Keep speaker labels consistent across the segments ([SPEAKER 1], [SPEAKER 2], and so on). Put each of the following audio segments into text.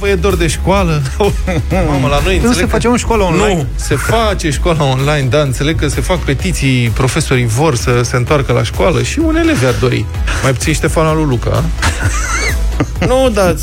[SPEAKER 1] Păi e dor de școală. Mamă, la noi
[SPEAKER 2] nu se face o școală online.
[SPEAKER 1] Nu, se face școala online, da, înțeleg că se fac petiții, profesorii vor să se întoarcă la școală și un elev ar dori. Mai puțin Ștefana lui Luca.
[SPEAKER 3] Nu, dar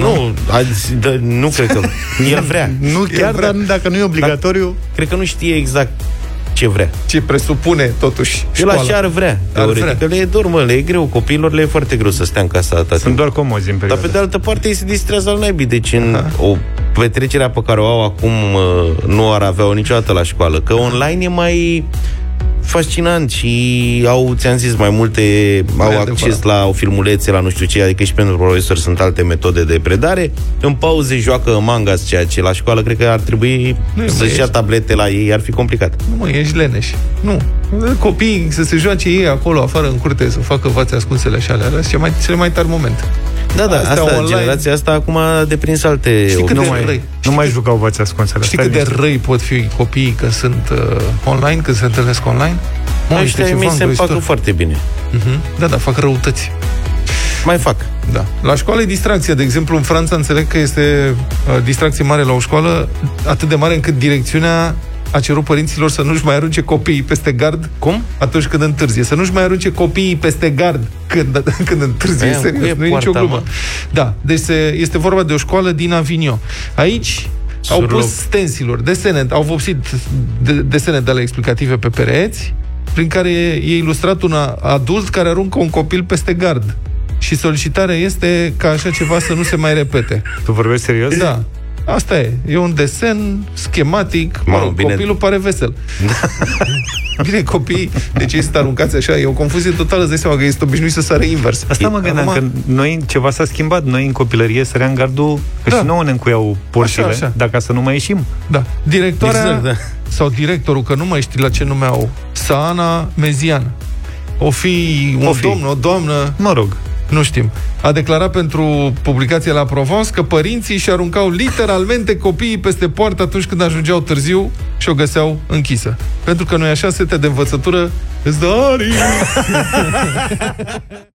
[SPEAKER 3] nu cred că el vrea.
[SPEAKER 2] Nu chiar, dar dacă nu e obligatoriu,
[SPEAKER 3] cred că nu știe exact ce vrea.
[SPEAKER 1] Ce presupune, totuși,
[SPEAKER 3] școala. El așa ar vrea. Teoretic, le e dor, mă, le e greu. Copiilor le e foarte greu să stea în casa atâta.
[SPEAKER 2] Sunt doar comozi în perioada.
[SPEAKER 3] Dar pe de altă parte ei se distrează al naibii. Deci în o petrecerea pe care o au acum nu ar avea-o niciodată la școală. Că online e mai fascinant și au, ți-am zis, mai multe, au acces la filmulețe, la nu știu ce, adică și pentru profesori sunt alte metode de predare. În pauze joacă Mangas, ceea ce la școală cred că ar trebui să-și ia tablete la ei, ar fi complicat.
[SPEAKER 1] Nu, mă, ești leneș. Nu. Copiii să se joace ei acolo, afară, în curte, să facă vațe ascunsele și alea. Cel mai tare moment.
[SPEAKER 3] Da, generația asta acum a deprins alte...
[SPEAKER 2] Nu mai jucau vațe ascunsele.
[SPEAKER 1] Știi cât de răi pot fi copiii când sunt online, când se întâlnesc online?
[SPEAKER 3] Ăștia mi se împacă foarte bine.
[SPEAKER 1] Da, fac răutăți.
[SPEAKER 3] Mai fac.
[SPEAKER 1] Da. La școală e distracție. De exemplu, în Franța înțeleg că este distracție mare la o școală, atât de mare încât direcțiunea a cerut părinților să nu-și mai arunce copiii peste gard.
[SPEAKER 3] Cum?
[SPEAKER 1] Atunci când întârzie. Să nu-și mai arunce copiii peste gard când întârzie. Serios, nu e nicio glumă. Da, deci este vorba de o școală din Avignon. Aici au pus stensiluri, desene, au vopsit desene de ale explicative pe pereți, prin care e ilustrat un adult care aruncă un copil peste gard. Și solicitarea este ca așa ceva să nu se mai repete.
[SPEAKER 2] Tu vorbești serios?
[SPEAKER 1] Da. Asta e un desen schematic. Copilul pare vesel. Bine, copiii, deci ei sunt aruncați așa, e o confuzie totală, îți dai seama că este obișnuit să sară invers.
[SPEAKER 2] Asta mă gândeam, că noi ceva s-a schimbat. Noi în copilărie săream gardul, că și nouă ne încuiau porțile, dacă să nu mai ieșim.
[SPEAKER 1] Da. Directoarea sau directorul, că nu mai știi la ce nume au, Saana Mezian. O fi un domn, o doamnă,
[SPEAKER 2] mă rog,
[SPEAKER 1] nu știm. A declarat pentru publicația la Provence că părinții și aruncau literalmente copiii peste poartă atunci când ajungeau târziu și o găseau închisă. Pentru că nu e așa, sete de învățătură îți dă arii.